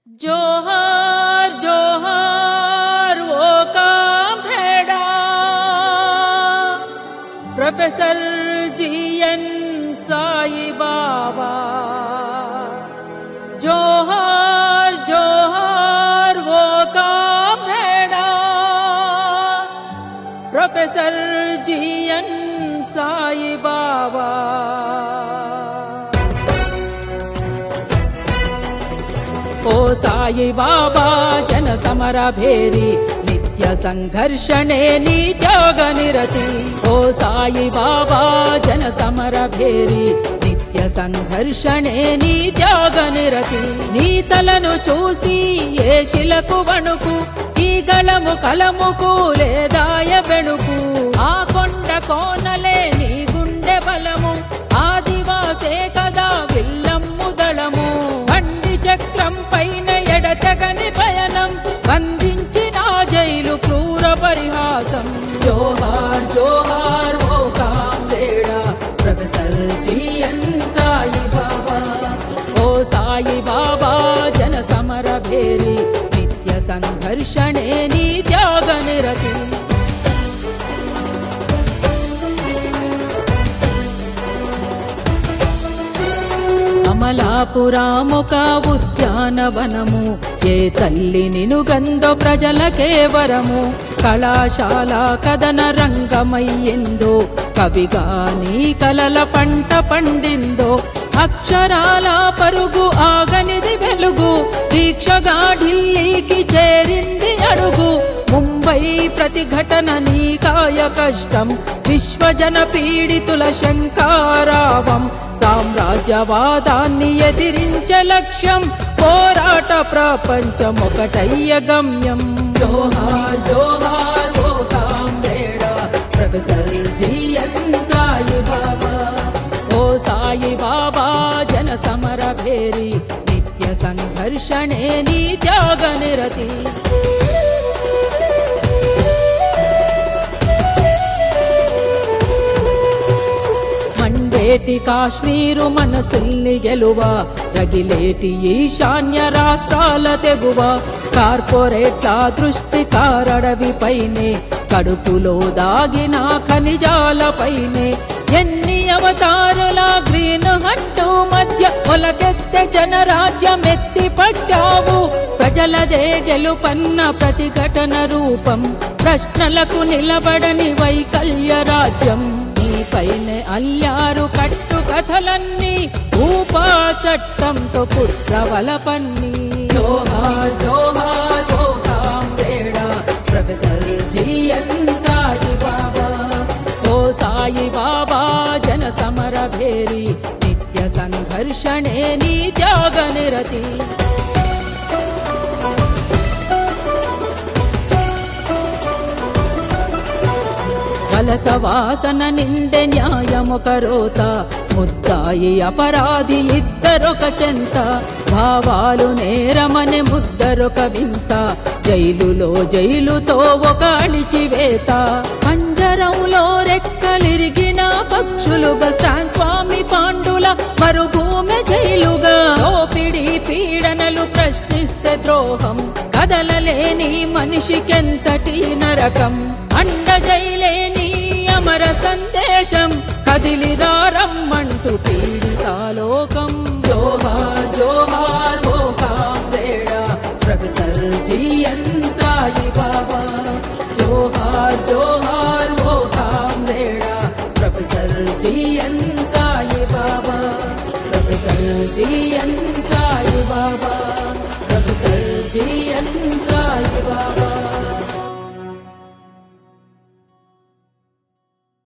जोहार जोहार वो काम्रेडा प्रोफेसर जीएन साई बाबा। जोहार जोहार वो काम्रेडा प्रोफेसर जीएन साई बाबा। ओ साई बाबा जन समर भेरी नित्य संघर्षणे नी त्याग निरति। ओ साई बाबा जन समर भेरी नित्य संघर्षणे नी त्याग निरति। नी तలను చూసి ఏ శిలకు వణుకు ఈ గళము కలముకు లేదాయ బెణుకు। ఆ కొండ కోనలే నీ గుండె బలము ఆదివాసే కదా విల్లమ్ము దళము। బండి చక్రం పైన ఎడతెగని పయనం బంధించిన జైలు క్రూర పరిహాసం। జోహార్ జోహార్ ఓ కామ్రేడా ప్రొఫెసర్ జీఎన్ సాయి బాబా। ఓ సాయి బాబా జన సమర భేరి నిత్య సంఘర్షణే నీ త్యాగ నిరతి। అమలాపురాముక ఉద్యానవనము ఏ తల్లి నినుగందో ప్రజలకే వరము। కళాశాల కథన రంగమయ్యిందో కవిగా నీ కలల పంట పండిందో। అక్షరాల పరుగు ఆగనిది వెలుగు దీక్షగా ఢిల్లీకి చేరింది అడుగు। ముంబై ప్రతిఘటన నీ కాయ కష్టం విశ్వజన పీడితుల శంకారావం। సామ్రాజ్యవాదాన్ని ఎదిరించే లక్ష్యం పోరాట ప్రపంచం ఒకటయ్య గమ్యం। జోహార్ జోహార్ ఓ కామ్రేడా ప్రొఫెసర్ జీఎన్ సాయి బాబా। ఓ సాయి బాబా జన సమర భేరి నిత్య సంఘర్షణే నీ త్యాగ నిరతి। మండేటి కాశ్మీరు మనసుల్ని గెలువ రగిలేటి ఈశాన్య రాష్ట్రాల తెగువ। కార్పొరేట్ల దృష్టి కారడవిపైనే కడుపులో దాగిన ఖనిజాలపైనే। ఎన్ని అవతారుల గ్రీన్ హట్టు మధ్య మొలకెత్తే జనరాజ్యమెత్తి పట్టావు। ప్రజలదే గెలుపన్న ప్రతిఘటన రూపం ప్రశ్నలకు నిలబడని వైకల్య రాజ్యం। నీపైనే అల్లారు కట్టు కథలన్నీ ఊపా చట్టంతో కుట్రవల పన్ని। జోహార్ జోహార్ ఓ కామ్రేడా ప్రొఫెసర్ జీఎన్ సాయి బాబా। ఓ సాయి బాబా జన సమర భేరి నిత్య సంఘర్షణే నీ త్యాగ నిరతి। వలస వాసన నిండే న్యాయమొక రోత ముద్దాయి అపరాధి ఇద్దరొక చెంత। భావాలు నేరమనే ముద్దరొక వింత జైలులో జైలుతో ఒక అణిచివేత। పంజరంలో రెక్కలిరిగిన పక్షులుగా స్టాన్ స్వామి పాండుల మరుభూమి జైలుగా। దోపిడి పీడనలు ప్రశ్నిస్తే ద్రోహం కదలలేని మనిషికెంతటి నరకం। అండ జైలేని అమర సందేశం కదిలిరా రమ్మంటూ పీడితాలోకం। జోహార్ జోహార్ ఓ కామ్రేడా ప్రొఫెసర్ జీఎన్ సాయి బాబా। జోహార్ జోహార్ ఓ కామ్రేడా professor GN Sai Baba. Professor GN Sai Baba. Professor GN Sai బాబా।